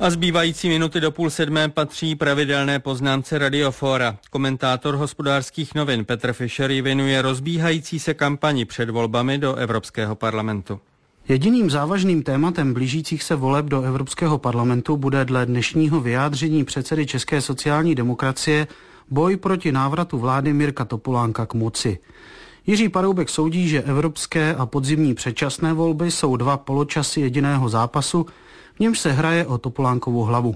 A zbývající minuty do 6:30 patří pravidelné poznámce Radiofóra. Komentátor Hospodářských novin Petr Fischer ji věnuje rozbíhající se kampani před volbami do Evropského parlamentu. Jediným závažným tématem blížících se voleb do Evropského parlamentu bude dle dnešního vyjádření předsedy České sociální demokracie boj proti návratu vlády Mirka Topolánka k moci. Jiří Paroubek soudí, že evropské a podzimní předčasné volby jsou dva poločasy jediného zápasu, v němž se hraje o Topolánkovu hlavu.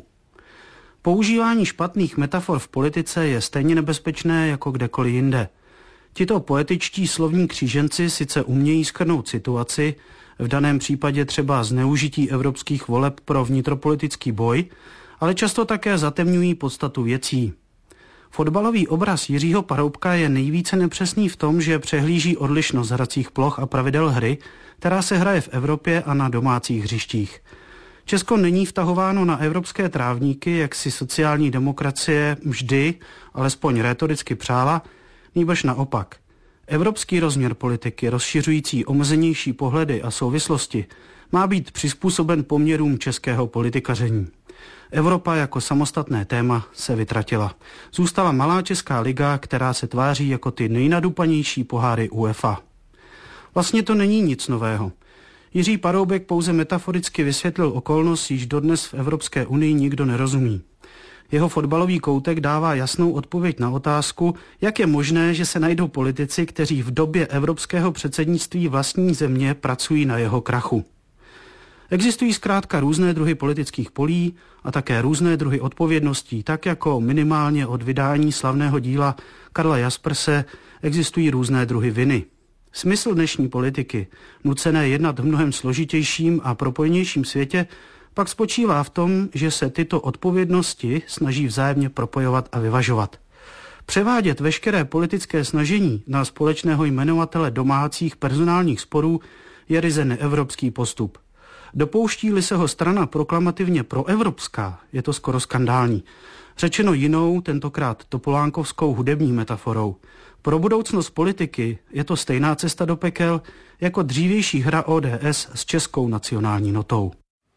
Používání špatných metafor v politice je stejně nebezpečné jako kdekoliv jinde. Tito poetičtí slovní kříženci sice umějí shrnout situaci, v daném případě třeba zneužití evropských voleb pro vnitropolitický boj, ale často také zatemňují podstatu věcí. Fotbalový obraz Jiřího Paroubka je nejvíce nepřesný v tom, že přehlíží odlišnost hracích ploch a pravidel hry, která se hraje v Evropě a na domácích hřištích. Česko není vtahováno na evropské trávníky, jak si sociální demokracie vždy, alespoň rétoricky přála, nýbrž naopak. Evropský rozměr politiky, rozšiřující omezenější pohledy a souvislosti, má být přizpůsoben poměrům českého politikaření. Evropa jako samostatné téma se vytratila. Zůstala malá česká liga, která se tváří jako ty nejnadupanější poháry UEFA. Vlastně to není nic nového. Jiří Paroubek pouze metaforicky vysvětlil okolnost, již dodnes v Evropské unii nikdo nerozumí. Jeho fotbalový koutek dává jasnou odpověď na otázku, jak je možné, že se najdou politici, kteří v době evropského předsednictví vlastní země pracují na jeho krachu. Existují zkrátka různé druhy politických polí a také různé druhy odpovědností, tak jako minimálně od vydání slavného díla Karla Jasperse existují různé druhy viny. Smysl dnešní politiky, nucené jednat v mnohem složitějším a propojenějším světě, pak spočívá v tom, že se tyto odpovědnosti snaží vzájemně propojovat a vyvažovat. Převádět veškeré politické snažení na společného jmenovatele domácích personálních sporů je ryze neevropský postup. Dopouští-li se ho strana proklamativně proevropská, je to skoro skandální. Řečeno jinou, tentokrát topolánkovskou hudební metaforou. Pro budoucnost politiky je to stejná cesta do pekel jako dřívější hra ODS s českou nacionální notou.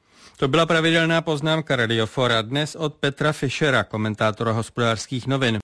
To byla pravidelná poznámka Radiofóra dnes od Petra Fischera, komentátora Hospodářských novin.